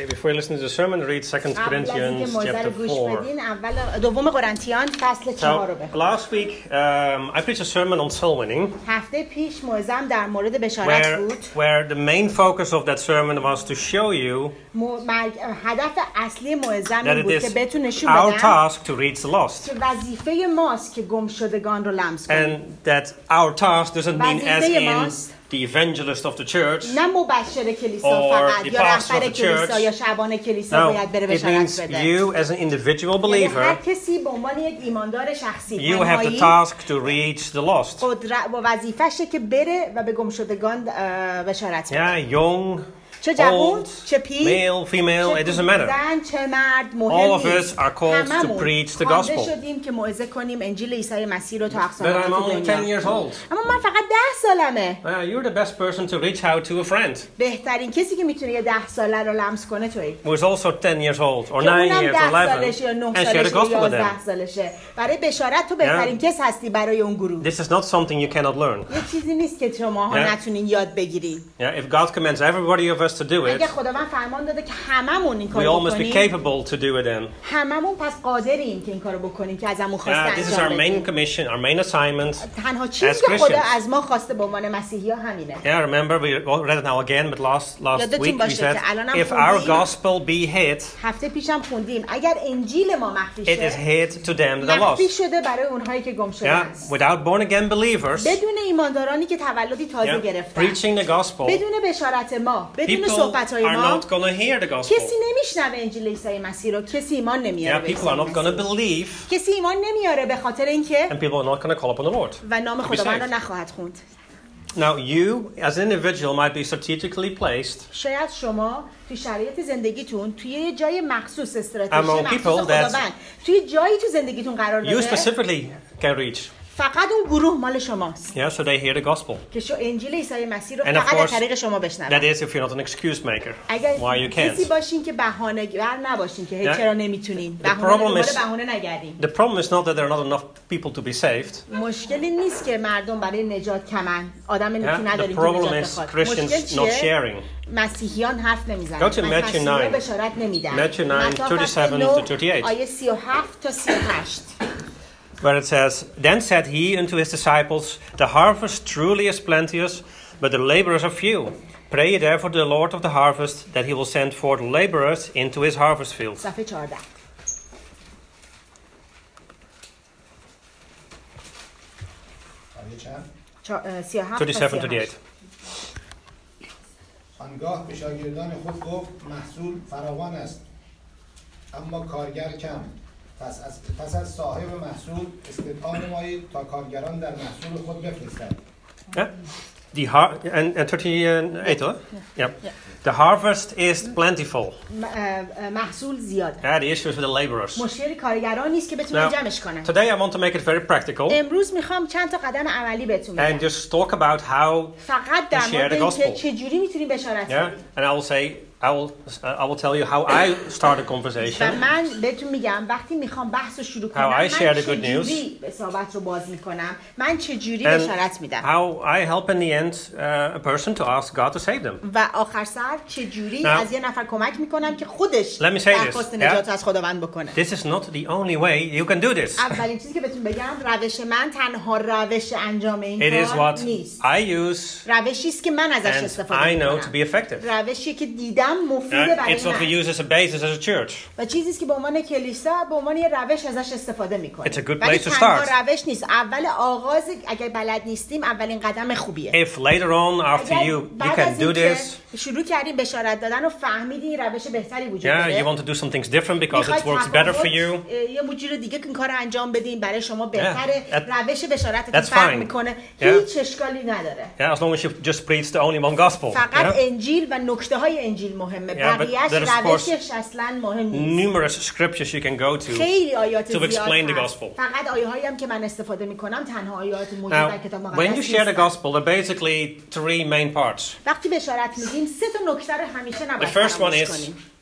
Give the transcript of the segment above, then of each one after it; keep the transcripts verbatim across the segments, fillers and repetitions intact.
Okay, before you listen to the sermon, read Second Corinthians chapter four. So, last week, um, I preached a sermon on soul winning, where, where the main focus of that sermon was to show you that it is our task to reach the lost. And that our task doesn't mean as in the evangelist of the church or the pastor of the church. No, it means you as an individual believer, you have the task to reach the lost. Yeah, young, old, male, female, it doesn't matter. All of us are called to preach the gospel. But I'm only ten years old. Uh, you're the best person to reach out to a friend who is also ten years old, or nine years, or eleven, and share the gospel with them. Yeah. This is not something you cannot learn. Yeah. Yeah, if God commands everybody of us to do it, we all must be capable to do it then. Yeah, this is our main commission, our main assignment as Christians. Yeah, remember we read it now again, but last last week we said, if our gospel be hid, it is hid to them that are lost. Yeah, without born again believers, yeah, preaching the gospel, people are not going to hear the gospel. Yeah, people are not going to believe, and people are not going to call upon the Lord. Now, you, as an individual, might be strategically placed among people that you specifically can reach. Yeah, so they hear the gospel. And of course, that is if you're not an excuse maker. Why you can't. Yeah. The problem is, the problem is not that there are not enough people to be saved. Yeah, the problem is Christians not sharing. Go to Matthew nine. Matthew nine, thirty-seven to thirty-eight. Where it says, then said he unto his disciples, the harvest truly is plenteous, but the laborers are few. Pray therefore to the Lord of the harvest, that he will send forth laborers into his harvest field. thirty-seven to thirty-eight. آنگاه به شاگردان خود گفت محصول فراوان است اما کارگر کم. پس از پس از صاحب محصول استدعا نمایید تا کارگران در محصول خود بفرستند. Yeah. The har- and, and thirty-eight, huh? Yeah. Yeah. The harvest is plentiful. محصول زیاد. Yeah, the issue is with the laborers. مشکل کارگران نیست که بتونن جمعش کنن. Today I want to make it very practical. امروز میخوام چند تا قدم عملی بهتون بگم. And just talk about how فقط در مورد اینکه چجوری میتونیم بشارت بدیم. Yeah, and I will say I will uh, I will tell you how I start a conversation. و من بهتون میگم وقتی میخوام بحث رو شروع کنم من چجوری صحبت رو باز میکنم من چجوری بشارت میدم. How I help in the end uh, a person to ask God to save them. و آخر سر چجوری از یه نفر کمک میکنم که خودش درخواست نجات از خداوند بکنه. This is not the only way you can do this. اولین چیزی که بهتون بگم روش من تنها روش انجام این It is کار what نیست. I use. روشی است که من ازش استفاده I know میکنم. to be effective. روشی که دیدم مفیده برای من. It's what we use as a basis as a church. و چیزی است که به عنوان کلیسا به عنوان یه روش ازش استفاده میکنیم. It's a good place to start. روش نیست. اول آغاز اگر بلد نیستیم اولین قدم خوبیه. If later on after you you can do this. شروع کردیم بشارت دادن و فهمیدین روش بهتری وجود داره. Yeah, you want to do some things different because it works better for you. یه موجود دیگه که این کارو انجام بدین برای شما بهتره. روش بشارتتون فرق میکنه. هیچ اشکالی نداره. Yeah, as long as you just preach the only one gospel. فقط انجیل و نکته های انجیل مهمه. بقیه‌اش روشش اصلا مهم نیست. Numerous scriptures you can go to خیلی آیات to explain the gospel. فقط آیه‌هایی هم که من استفاده میکنم تنها آیات موجود در کتاب مقدس. When you share the gospel, there are basically three main parts. وقتی بشارت میدیم سه تا نکته رو همیشه نباید فراموش کنیم.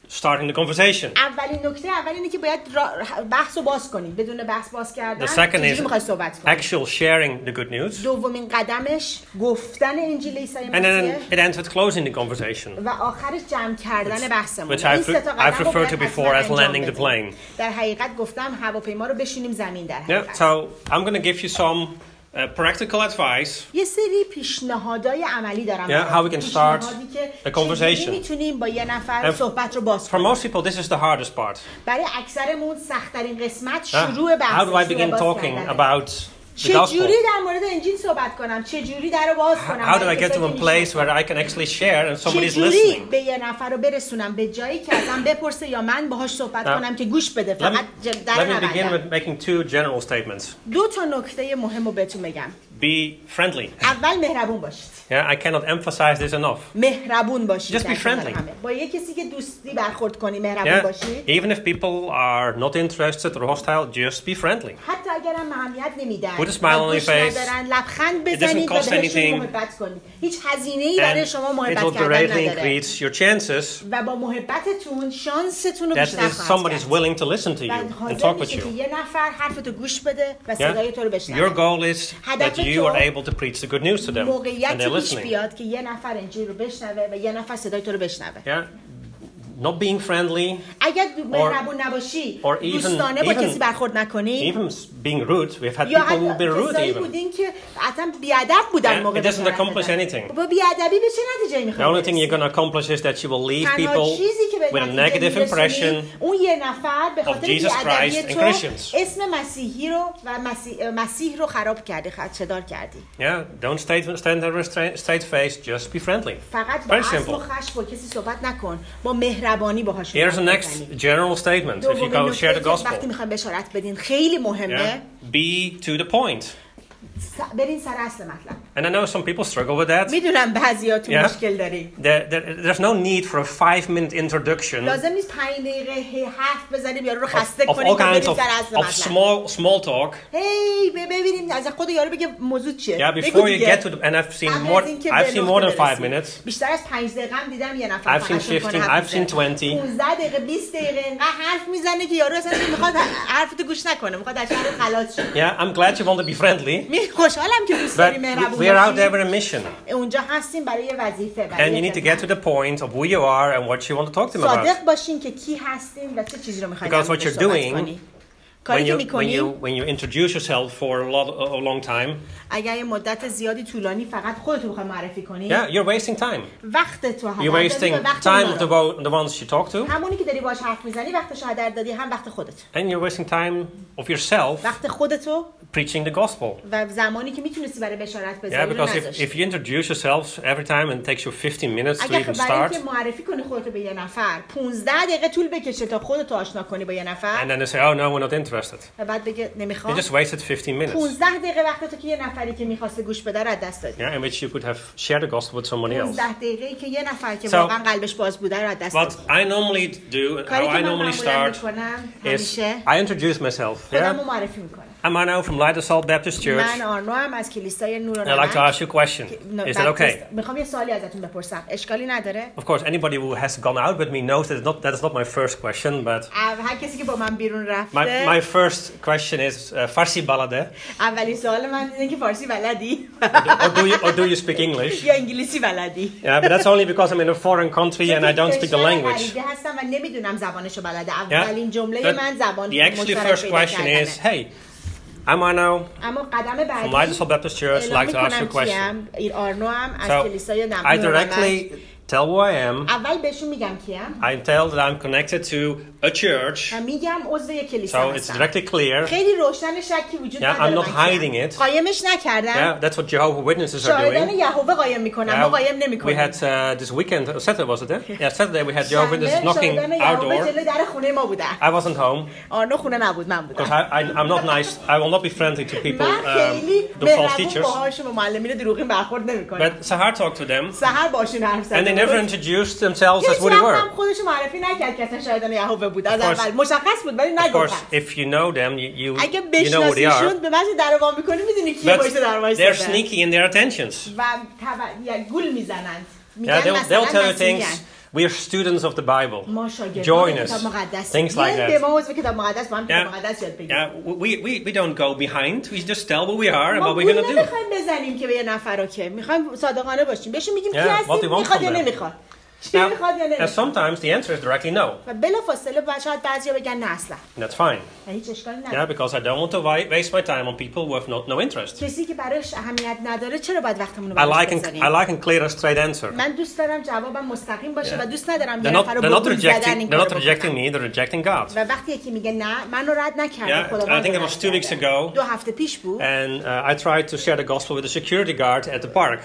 starting the conversation. اولین نکته اول اینه که باید بحثو باز کنید. بدون بحث باز کردن چجوری می‌خوای صحبت کنید؟ Actual sharing the good news. دومین قدمش گفتن انجیل عیسی مسیح. And then it ends with closing the conversation. و آخرش جمع کردن بحثمون. Which I've referred to before as landing the plane. در حقیقت گفتم هواپیما رو بشونیم زمین در حقیقت. Yeah, so I'm going to give you some Uh, practical advice. یه سری پیشنهادهای عملی دارم. Yeah, how we can start a conversation. میتونیم با یه نفر صحبت رو باز کنیم. For most people, this is the hardest part. برای اکثرمون سخت‌ترین قسمت شروع بحث. How do I begin talking about چه جوری در مورد انجیل صحبت کنم؟ چه جوری درو باز کنم؟ How do I get to a place where I can actually share and somebody's listening? چه جوری به یه نفر رو برسونم به جایی که ازم بپرسه یا من باهاش صحبت کنم که گوش بده فقط در Let me begin with making two general statements. دو تا نکته مهم رو بهتون بگم. Be friendly. اول مهربون باشید. Yeah, I cannot emphasize this enough. مهربون باشید. Just be friendly. با یه کسی که دوستی برخورد کنی مهربون باشید. Even if people are not interested or hostile, just be friendly. حتی اگر هم اهمیت نمیدن. Put a smile on your face. لبخند بزنید و بهشون محبت کنید. هیچ هزینه‌ای برای شما محبت کردن نداره. Increase your chances. و با محبتتون شانستون رو بیشتر خواهد کرد. That somebody is willing to listen to you and talk with you. یه نفر حرفتو گوش بده و صدای تو رو بشنوه. Your goal is that you are able to preach the good news to them and they're listening. بیاد که یه نفر انجیل رو بشنوه و یه نفر صدای تو رو بشنوه. Yeah. Not being friendly. اگر مهربون نباشی، دوستانه با کسی برخورد نکنی. Even being rude. We've had people who've been rude even. بودین که اصلا بیادب بودن موقع. It doesn't accomplish anything. با بیادبی به چه نتیجه‌ای می‌خوای؟ The only thing you're going to accomplish is that you will leave people with a negative impression اون یه نفر به خاطر Jesus Christ and Christians. اسم مسیحی رو و مسیح رو خراب کردی، خدشه‌دار کردی. Yeah, don't stay stand there with straight face, just be friendly. فقط با عصب و خشم با کسی صحبت نکن. با مهربانی باهاش. Here's the next general statement. If you go share the gospel. وقتی می‌خوایم بشارت بدین خیلی مهمه. Be to the point. برین سر اصل مطلب. And I know some people struggle with that. میدونم بعضیاتون مشکل دارین. There's no need for a five-minute introduction. لازم نیست پنج دقیقه حرف بزنیم یارو رو خسته کنیم تا بریم سر اصل مطلب. Of small small talk. هی ببینیم از خود یارو بگه موضوع چیه. Yeah, before you get to the, and I've seen more I've seen more than five minutes. بیشتر از پنج دقیقه هم دیدم یه نفر I've seen fifteen, I've seen twenty. پانزده دقیقه بیست دقیقه اینقدر حرف میزنه که یارو اصلا میخواد حرفتو گوش نکنه، میخواد از شهر خلاص شه. Yeah, I'm glad you want to be friendly. خوشحالم که But we are out there with a mission. اونجا هستیم برای یه وظیفه. And you need to get to the point of who you are and what you want to talk to them about. صادق باشین که کی هستین و چه چیزی رو می‌خواید. Because what you're doing when you, when you when you introduce yourself for a lot a long time. اگر یه مدت زیادی طولانی فقط خودت رو بخوای معرفی کنی. Yeah, you're wasting time. وقت تو هدر You're wasting time of the the ones you talk to. همونی که داری باهاش حرف میزنی وقتش هدر دادی، هم وقت خودت. And you're wasting time of yourself. وقت خودتو preaching the gospel. و زمانی که میتونستی برای بشارت بذاری. Yeah, because if, if you introduce yourself every time and it takes you fifteen minutes to even start. اگه برای معرفی کنی خودت به یه نفر پانزده دقیقه طول بکشه تا خودت آشنا کنی با یه نفر. And then they say, oh no, we're not interested. و بعد بگه نمیخوام. You just wasted fifteen minutes. پانزده دقیقه وقتتو که یه نفری که می‌خواسته گوش بده رو دست دادی. Yeah, in which you could have shared the gospel with someone else. پانزده دقیقه‌ای که یه نفر که واقعا قلبش باز بوده رو دست دادی. What I normally do, how I normally start is I introduce myself. خودمو معرفی می‌کنم. I'm Arno from Light of Salt Baptist Church. من آرنو هم از کلیسای نور و نمک. I'd like to ask you a question. Is that okay? میخوام یه سوالی ازتون بپرسم. اشکالی نداره؟ Of course, anybody who has gone out with me knows that it's not that is not my first question, but هر کسی که با من بیرون رفته. My my first question is فارسی بلده. اولین سوال من اینه که فارسی بلدی؟ Or do you or do you speak English? یا انگلیسی بلدی؟ Yeah, but that's only because I'm in a foreign country and I don't speak the language. هستم و نمیدونم زبانشو بلده. اولین جمله من زبان The actually first question is, hey, I'm Arno from Light of Salt Baptist Church. I'd like to ask you a question. So I directly tell who I am. اول بهشون میگم کیم. I tell that I'm connected to a church. و میگم عضو یک کلیسا هستم. So it's directly clear. خیلی روشن شکی وجود نداره. Yeah, I'm not hiding it. قایمش نکردم. Yeah, that's what Jehovah's Witnesses are doing. شاهدان یهوه قایم میکنن، ما قایم نمیکنیم. We had uh, this weekend, Saturday was it? Yeah, Saturday we had Jehovah's Witnesses knocking our door. جلوی در خونه ما بودن. I wasn't home. آرنو خونه نبود، من بودم. Because I, I, I'm not nice. I will not be friendly to people, um, the false teachers. باهاشون با معلمین دروغین برخورد نمیکنم. But Sahar talked to them. سحر باشون حرف زد. And they never introduced themselves as what they were. خودشون معرفی نکرد که اصلا شاهدان یهوه بود. از اول مشخص بود ولی نگفت. Of course, if you know them, you you, اگه you know who they are. به واسه در وا میکنی میدونی کی باشه در وایساده. They're sneaky in their attentions. و گول میزنند. Yeah, they'll, they'll tell you things We are students of the Bible. Join us. Things like that. Yeah. Yeah. We, we, we don't go behind. We just tell who we are and what we're going to do. Yeah, what we want from them. Now, and sometimes the answer is directly no. That's fine. Yeah, because I don't want to waste my time on people who have not, no interest. I like, an, I like a clear and straight answer. Yeah. They're not, they're not rejecting, they're not rejecting me, they're rejecting God. Yeah, I think it was two weeks ago, and uh, I tried to share the gospel with a security guard at the park.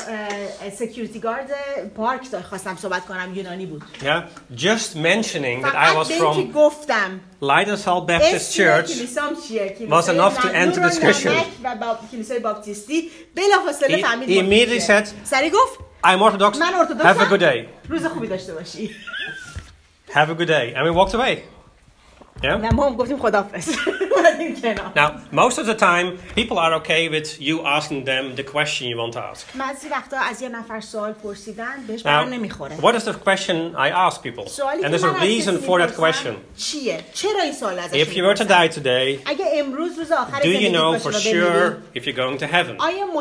Yeah, just mentioning that I was from Light and Salt Baptist Church was enough to end the discussion. He, he immediately said, I'm Orthodox, have a good day. Have a good day. And we walked away. Yeah? Now, most of the time, people are okay with you asking them the question you want to ask. Now, what is the question I ask people? And there's a reason for that question. If you were to die today, do you know for sure if you're going to heaven?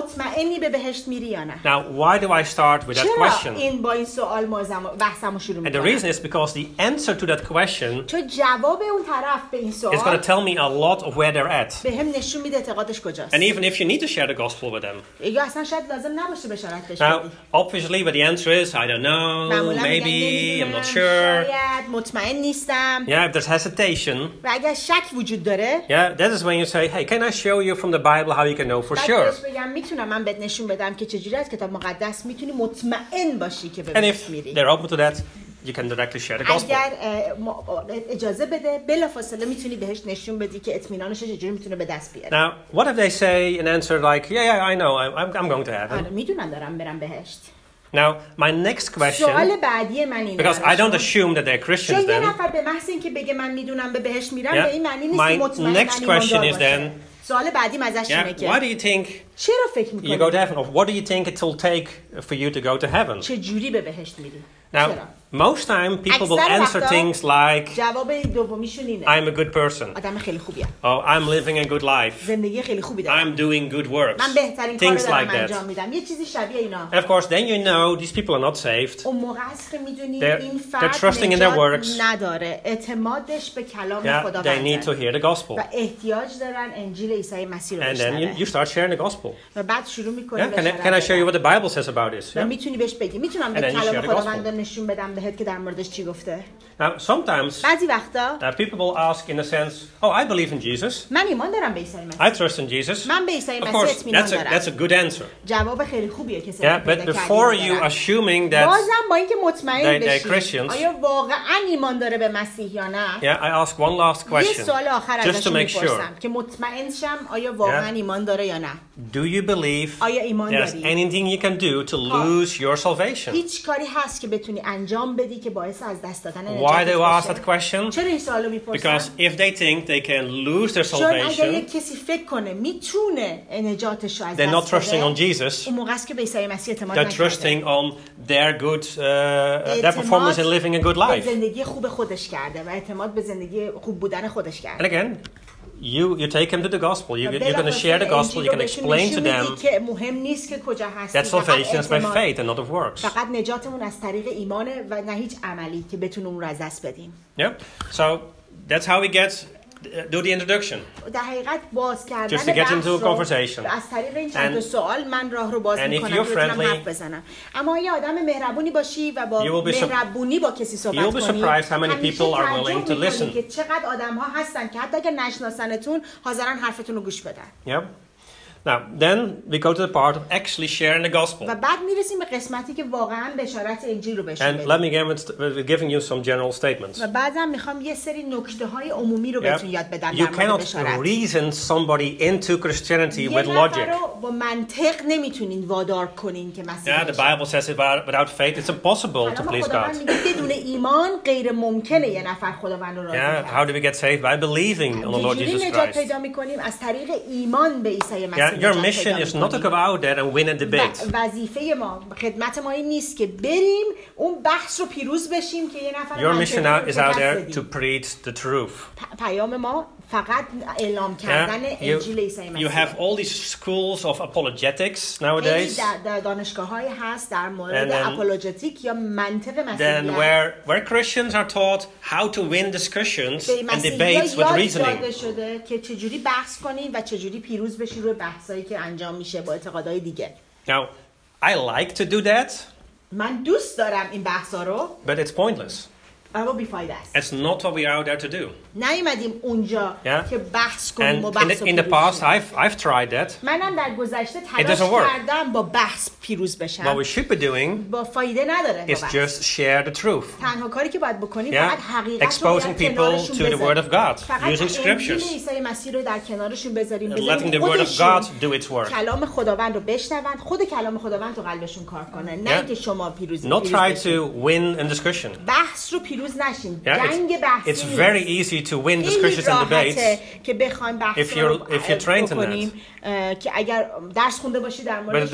Now, why do I start with that question? And the reason is because the answer to that question is going to tell me a lot of where they're at. And even if you need to share the gospel with them. Now, obviously, but the answer is, I don't know, maybe, I'm not sure. Yeah, if there's hesitation, yeah, that is when you say, hey, can I show you from the Bible how you can know for sure? And if they're open to that, you can directly share the gospel. Now, what if they say an answer like, yeah, yeah, I know, I'm, I'm going to heaven. Now, my next question, because I don't assume that they're Christians then. Yeah, my next question is then, yeah, why do you think you go to heaven? Or what do you think it will take for you to go to heaven? Now, most time people will answer things like, I'm a good person. Oh, I'm living a good life. I'm doing good works. Things like that. And of course, then you know these people are not saved. They're, they're trusting in their works. Yeah, they need to hear the gospel. And then you, you start sharing the gospel. Yeah, can, I, can I show you what the Bible says about this? Yeah? And then you share the gospel. Now, sometimes uh, people will ask in a sense, oh, I believe in Jesus. I trust in Jesus. Of course, that's a, that's a good answer. Yeah, but before you assuming that they, they're Christians, yeah, I ask one last question, just to make sure. Yeah. Do you believe there's anything you can do to lose your salvation? Why do I ask that question? Because if they think they can lose their salvation, they're not trusting on Jesus. They're trusting on their good, uh, their performance in living a good life. And again, You, you take them to the gospel. You, you're going to share the gospel. You can explain to them that salvation is by faith and not of works. Yeah. So that's how we get do the introduction. Just to get into a conversation. And, and if you're friendly, you will be, su- you'll be surprised how many people are willing to listen. Yep. Now, then we go to the part of actually sharing the gospel. And let me begin with giving you some general statements. Yeah. You cannot reason somebody into Christianity with logic. Yeah, the Bible says it, without faith it's impossible to please God. Yeah, how do we get saved? By believing on the Lord Jesus Christ. Yeah, your mission is not to go out there and win a debate. وظیفه ما خدمت ما این نیست که بریم اون بحث رو پیروز بشیم که یه نفر Your mission is out there to preach the truth. پیام ما فقط اعلام کردن انجیل عیسی مسیح. You have all these schools of apologetics nowadays. در دانشگاه‌های هست در مورد اپولوژتیک یا منطق مسیحیت. Then where where Christians are taught how to win discussions and debates with reasoning. داده شده که چجوری بحث کنیم و چجوری پیروز بشیم روی بحثایی که انجام میشه با اعتقادهای دیگه. Now, I like to do that. من دوست دارم این بحثا رو. But it's pointless. اما بیفایده است. It's not what we are out there to do. نیومدیم اونجا yeah. که بحث کنیم و بحث in the, in the past I've I've tried that. منم در گذشته تلاش کردم با بحث پیروز بشم. What we should be doing با فایده نداره. Is just share the truth. تنها کاری که باید بکنیم yeah. فقط حقیقت رو exposing people to the word of God using scriptures. فقط عیسی مسیح رو در کنارشون بذاریم. Letting the word of God do its work. کلام خداوند رو بشنوند، خود کلام خداوند تو قلبشون کار کنه. نه اینکه شما پیروز Not try to win in discussion. بحث رو پیروز نشین. It's very easy to win discussions and debates if you're if you're trained in that. که اگر درس خونده باشی در موردش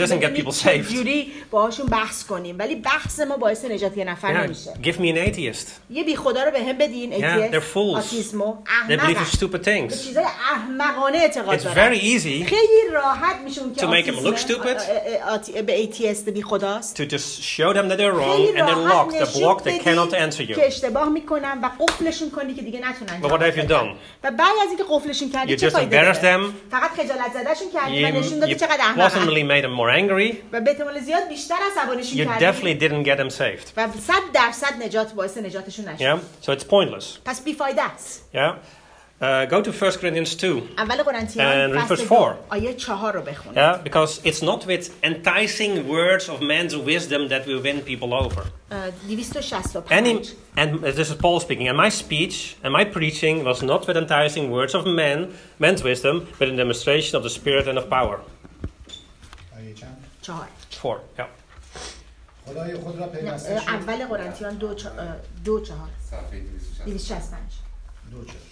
جوری باهاشون بحث کنیم، ولی بحث ما باعث نجات یه نفر نمیشه. Give me an atheist. یه بی خدا رو بهم بدین. Yeah, they're fools. They believe in stupid things. چیزای احمقانه اعتقاد دارن. It's very easy. خیلی راحت میشون که to make them look stupid. به ایتیست بی خداست. To just show them that they're wrong and they're locked. They're blocked. They cannot answer you. که اشتباه میکنن و قفلشون کنی که دیگه نتونن. But what have you done? و بعد از اینکه قفلشون کردی چه فایده داره؟ فقط خجالت زدهشون کردی و نشون دادی چقدر احمقن. Possibly made them more angry. و به احتمال زیاد بیشتر عصبانیشون کردی. You definitely didn't get them saved. و صد درصد نجات باعث نجاتشون نشد. Yeah, so it's pointless. پس بیفایده است. Yeah. Uh, go to First Corinthians two اول قرنتیان فصل four. آیه چهار رو بخون. Yeah, because it's not with enticing words of man's wisdom that we win people over. دویست و شصت و پنج. And, and this is Paul speaking. And my speech and my preaching was not with enticing words of men, men's wisdom, but in demonstration of the Spirit and of power. آیه چند؟ چهار. Four. Yeah. خدای خود را پیوسته شد. اول قرنتیان دو چ... دو چهار. دویست و شصت و پنج. دو چهار.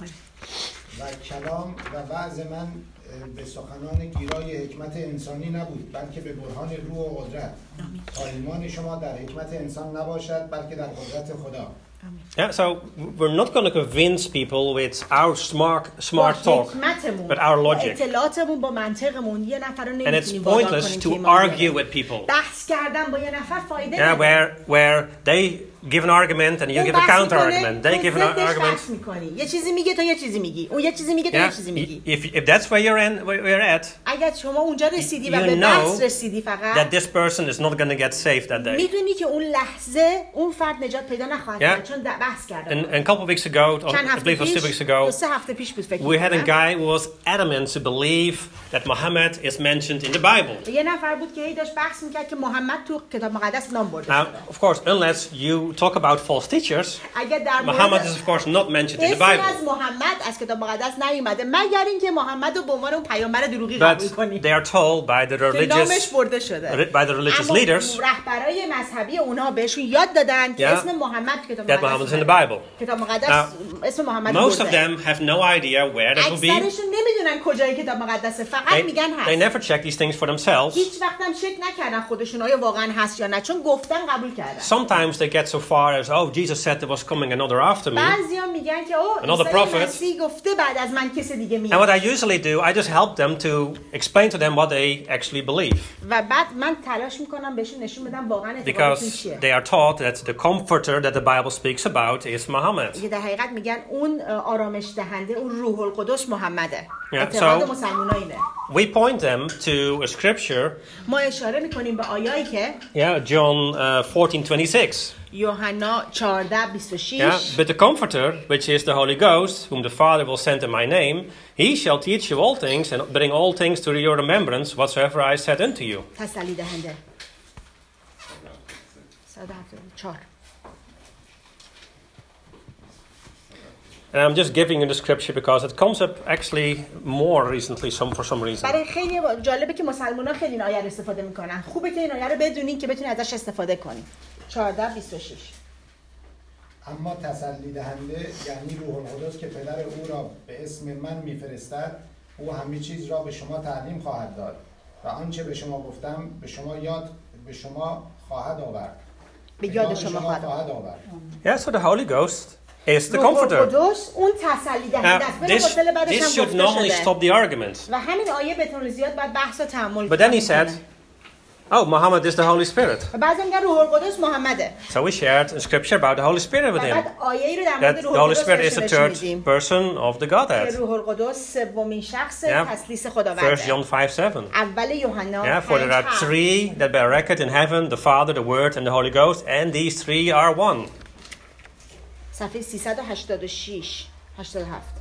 و کلام و وعظ من به سخنان گیرای حکمت انسانی نبود، بلکه به برهان روح و قدرت، تا ایمان شما در حکمت انسان نباشد بلکه در قدرت خدا. Yeah, so we're not going to convince people with our smart smart talk, but our logic. And it's pointless to argue with people. Yeah, where where they give an argument and you give a counter argument. They give an argument. Yeah, if if that's where you're in, where you're at, you know that this person is not going to get saved that day. Yeah. And, and a couple of weeks ago, or I believe it was two weeks ago, we had a guy who was adamant to believe that Muhammad is mentioned in the Bible. Now, of course, unless you talk about false teachers, Muhammad is of course not mentioned in the Bible. But they are told by the religious, by the religious leaders, yeah, that Muhammad is in the Bible. Now, most of them have no idea where that will be. They, they never check these things for themselves. Sometimes they get so far as, oh, Jesus said there was coming another after me, another prophet. And what I usually do, I just help them to explain to them what they actually believe. Because they are taught that the comforter that the Bible speaks about is Muhammad. Yeah, so we point them to a scripture. Yeah, John uh, fourteen twenty-six. Yeah, but the comforter, which is the Holy Ghost, whom the Father will send in my name, he shall teach you all things and bring all things to your remembrance whatsoever I said unto you. And I'm just giving you the scripture because it comes up actually more recently some for some reason. برای خیلی جالبه که مسلمان‌ها خیلی این آیه رو استفاده میکنن. خوبه که این آیه رو بدونین که بتونید ازش استفاده کنین. چهارده بیست و شش. اما تسلی دهنده یعنی روح القدس که پدر او را به اسم من میفرستد او همه چیز را به شما تعلیم خواهد داد و آنچه به شما گفتم به شما یاد به شما خواهد آورد. به یاد شما خواهد آورد. Yeah, so the Holy Ghost is the comforter. Now, this, this should normally stop the argument. But then he said, oh, Muhammad is the Holy Spirit. So we shared a scripture about the Holy Spirit with him. That the Holy Spirit is the third person of the Godhead. Yeah. First John five seven. Yeah, for there are three that bear record in heaven, the Father, the Word, and the Holy Ghost, and these three are one. صفحه سیصد و هشتاد و شش هشتاد و هفت.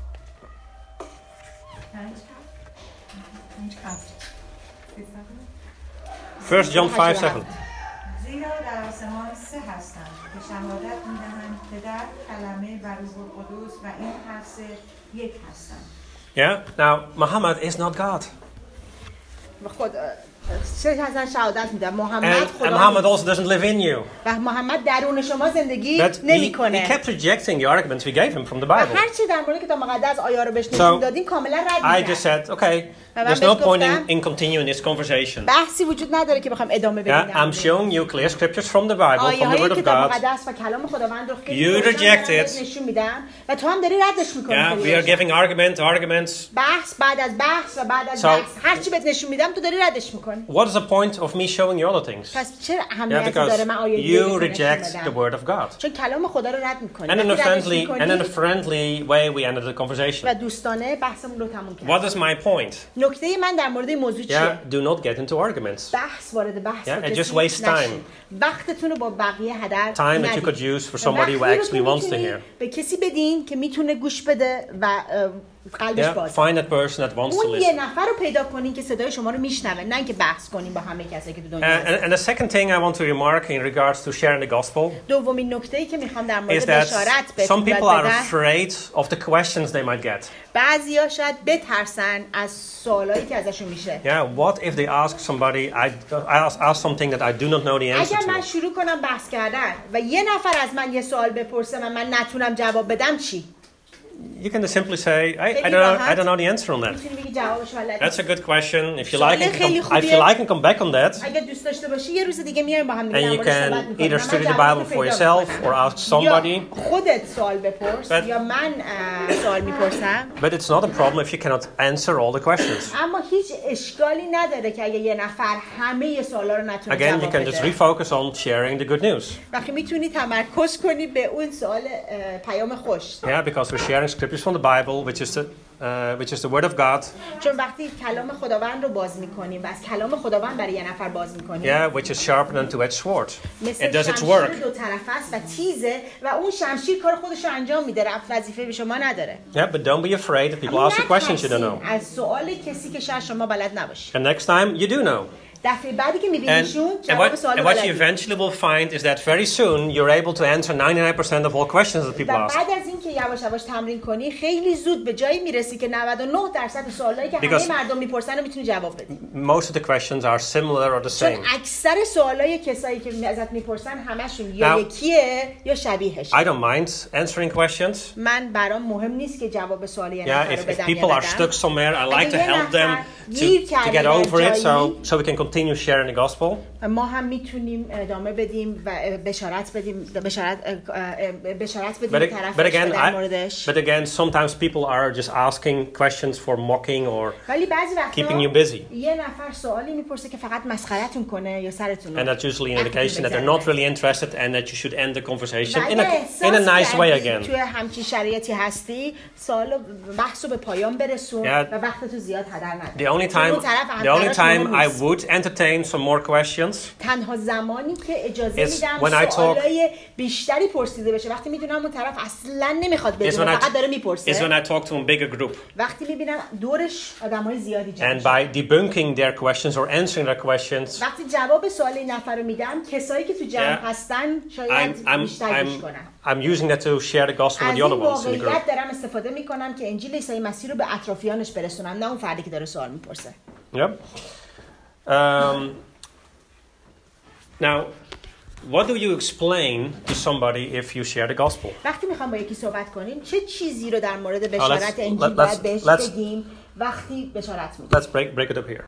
First John five seven. زیرا در آسمان سه هستند که شهادت می‌دهند پدر، کلمه و روح القدس و این هر سه یک هستند. Yeah. Now Muhammad is not God. خود چه هستن شهادت میدن محمد خدا. And Muhammad also doesn't live in you. و محمد درون شما زندگی نمیکنه. He kept rejecting the arguments we gave him from the Bible. هر چی در مورد کتاب مقدس آیه رو بهش نشون دادیم کاملا رد می‌کرد. I just said, okay, there's no point in, in continuing this conversation. بحثی وجود نداره که بخوام ادامه بدیم. Yeah, I'm showing you clear scriptures from the Bible, from the Word of God. مقدس و کلام خداوند رو You reject it. نشون میدم و تو هم داری ردش می‌کنی. Yeah, we are giving argument, arguments. بحث بعد از بحث و بعد از بحث هر چی بهت نشون میدم تو داری ردش می‌کنی. What is the point of me showing you other things? Yeah, because you reject the Word of God. چون کلام خدا رو رد می‌کنی. And in a friendly and in a friendly way we ended the conversation. و دوستانه بحثمون رو تموم کردیم. What is my point? نکته من در مورد این موضوع چیه؟ Yeah, do not get into arguments. بحث وارد بحث yeah, and just waste time. وقتتون رو با بقیه هدر time that you could use for somebody who actually wants to hear. به کسی بدین که میتونه گوش بده و قلبش باز. Yeah, find that person that wants to listen. اون یه نفر رو پیدا کنین که صدای شما رو میشنوه نه اینکه بحث کنین با همه کسایی که تو دنیا هستن. And, and the second thing I want to remark in regards to sharing the gospel دومین نکته‌ای که میخوام در مورد بشارت بهتون some people are afraid of the questions they might get. بعضیا شاید بترسن از سوالایی که ازشون میشه. Yeah, what if they ask somebody I ask, ask something that I do not know the answer to. اگر من شروع کنم بحث کردن و یه نفر از من یه سوال بپرسه و من نتونم جواب بدم چی؟ You can just simply say, I, I don't know, I don't know the answer on that. That's a good question. If you like, and come, if you like, and come back on that. And you can either study the Bible for yourself or ask somebody. But, but it's not a problem if you cannot answer all the questions. Again, you can just refocus on sharing the good news. Yeah, because we're sharing scriptures from the Bible, which is the uh, which is the Word of God. چون وقتی کلام خداوند رو باز می‌کنیم و از کلام خداوند برای یه نفر باز می‌کنیم. Yeah, which is sharper than two-edged sword. It does its work. دو طرفه است و تیزه و اون شمشیر کار خودش رو انجام میده. وظیفه به شما نداره. Yeah, but don't be afraid if people ask you questions you don't know. از سوال کسی که شاید شما بلد نباشید. And next time you do know. دفعه بعدی که می‌بینیشون جواب سوال بلدی. And what you eventually will find is that very soon you're able to answer ninety-nine percent of all questions that people ask. بعد از اینکه یواش یواش تمرین کنی خیلی زود به جایی میرسی که نود و نه درصد سوالایی که همه مردم میپرسن رو میتونی جواب بدی. Most of the questions are similar or the same. چون اکثر سوالای کسایی که ازت میپرسن همشون یا یکیه یا شبیهش. I don't mind answering questions. من برام مهم نیست که جواب سوال یه نفر رو بدم. If people are stuck somewhere, I like to help them to, to get over it so so we can continue sharing the gospel. ما هم میتونیم ادامه بدیم و بشارت بدیم بشارت بشارت بدیم طرف در موردش. But again, sometimes people are just asking questions for mocking or keeping you busy. یه نفر سوالی میپرسه که فقط مسخره‌تون کنه یا سرتون. And that's usually an indication that they're not really interested and that you should end the conversation in a in a nice way again. توی همچین شرایطی هستی سوالو بحثو به پایان برسون و وقتتو زیاد هدر نده. The only time the only time I would entertain some more questions تنها زمانی که اجازه میدم سوالای بیشتری پرسیده بشه وقتی میدونم اون طرف اصلا نمیخواد بدونه فقط داره میپرسه. is when I talk to a bigger group. وقتی میبینم دورش آدمای زیادی جمع and by debunking their questions or answering their questions. وقتی جواب سوال این نفر رو میدم کسایی که تو جمع yeah. هستن شاید بیشتر گوش کنن. I'm using that to share the gospel with the other ones in the group. از این دارم استفاده میکنم که انجیل عیسی مسیح رو به اطرافیانش برسونم نه اون فردی که داره سوال میپرسه. Yep. Um, Now, what do you explain to somebody if you share the gospel? وقتی میخوام با یکی صحبت کنیم چه چیزی رو در مورد بشارت انجیل باید بهش بگیم وقتی بشارت میده. Let's break break it up here.